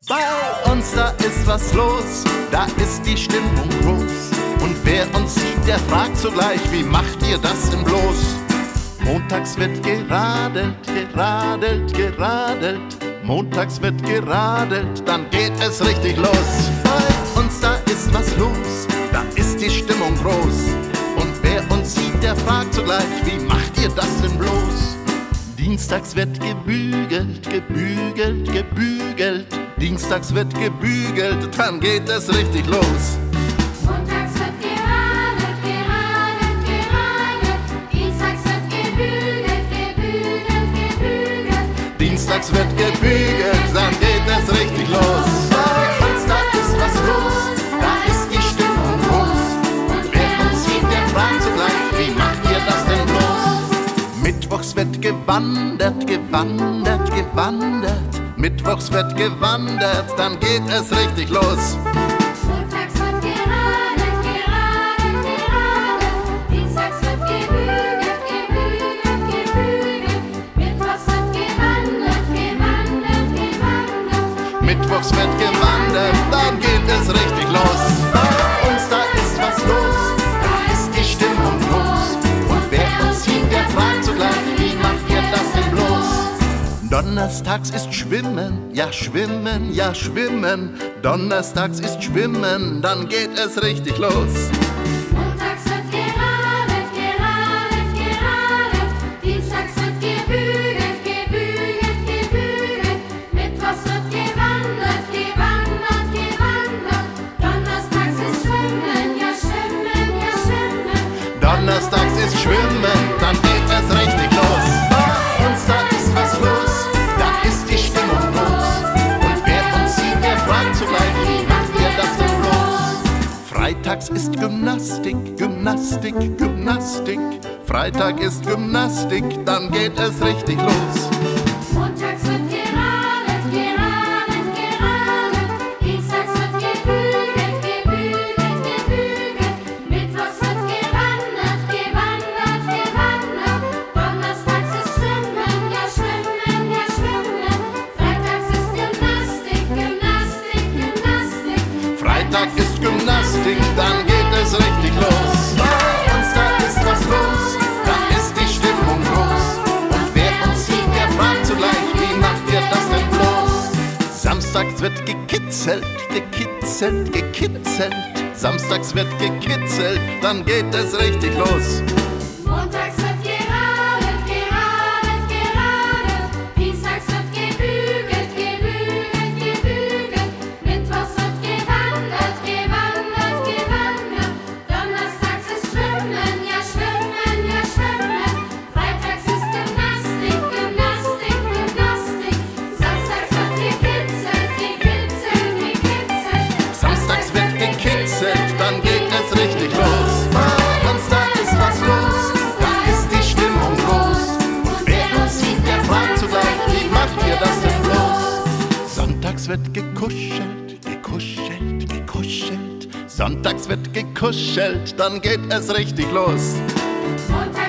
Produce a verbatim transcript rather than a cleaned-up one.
Bei uns da ist was los, da ist die Stimmung groß. Und wer uns sieht, der fragt sogleich, wie macht ihr das denn bloß? Montags wird geradelt, geradelt, geradelt. Montags wird geradelt, dann geht es richtig los. Bei uns da ist was los, da ist die Stimmung groß. Und wer uns sieht, der fragt sogleich, wie macht ihr das denn bloß? Dienstags wird gebügelt, gebügelt, gebügelt. Dienstags wird gebügelt, dann geht es richtig los. Montags wird geradelt, geradelt, geradelt. Dienstags wird gebügelt, gebügelt, gebügelt. Dienstags wird gebügelt, dann geht es richtig los. Bei uns da ist was los, da ist die Stimmung groß. Und wer uns sieht, der fragt sogleich, wie macht ihr das denn bloß? Mittwochs wird gewandert, gewandert, gewandert. Mittwochs wird gewandert, dann geht es richtig los. Montags wird geradelt, geradelt, geradelt. Dienstags wird gebügelt, gebügelt, gebügelt. Mittwochs wird gewandert, gewandert, gewandert. Mittwochs wird gewandert, dann geht es richtig los. Bei uns da ist was los, da ist die Stimmung groß. Und wer uns sieht, der fragt sogleich, wie macht ihr das denn bloß? Donnerstags ist Schwimmen, ja Schwimmen, ja Schwimmen. Donnerstags ist Schwimmen, dann geht es richtig los. Montags wird geradelt, geradelt, geradelt. Dienstags wird gebügelt, gebügelt, gebügelt. Mittwochs wird gewandert, gewandert, gewandert. Donnerstags ist Schwimmen, ja Schwimmen, ja Schwimmen. Donnerstags ist Schwimmen, dann geht es richtig los. Bei uns da ist was los, da ist die Stimmung groß. Und wer uns sieht, der fragt zugleich, wie macht ihr das denn bloß? Freitags ist Gymnastik, Gymnastik, Gymnastik. Freitag ist Gymnastik, dann geht es richtig los. Montags wird geradelt, geradelt, geradelt. Dienstags wird gebügelt, gebügelt, gebügelt. Mittwochs wird gewandert, gewandert, gewandert. Donnerstags ist Schwimmen, ja Schwimmen, ja Schwimmen. Freitags ist Gymnastik, Gymnastik, Gymnastik. Freitag ist Gymnastik, dann geht es richtig los. Bei uns da ist was los, da ist die Stimmung groß. Und wer uns sieht, der fragt zugleich, wie macht ihr das denn bloß? Samstags wird gekitzelt, gekitzelt, gekitzelt. Samstags wird gekitzelt, dann geht es richtig los. Montags wird geradelt, geradelt, geradelt. Dienstags wird gebügelt, gebügelt, gebügelt. Mittwochs wird gewandert, gewandert, gewandert. Donnerstags ist Schwimmen, ja Schwimmen, ja Schwimmen. Freitags ist Gymnastik, Gymnastik, Gymnastik. Samstags wird gekitzelt, gekitzelt, gekitzelt. Samstags wird gekitzelt, dann geht es richtig los. Bei uns da ist was los, da ist die Stimmung groß. Und wer uns sieht, der fragt zugleich, wie macht ihr das denn bloß? Sonntags wird gekuschelt, gekuschelt, gekuschelt. Sonntags wird gekuschelt, dann geht es richtig los. Montags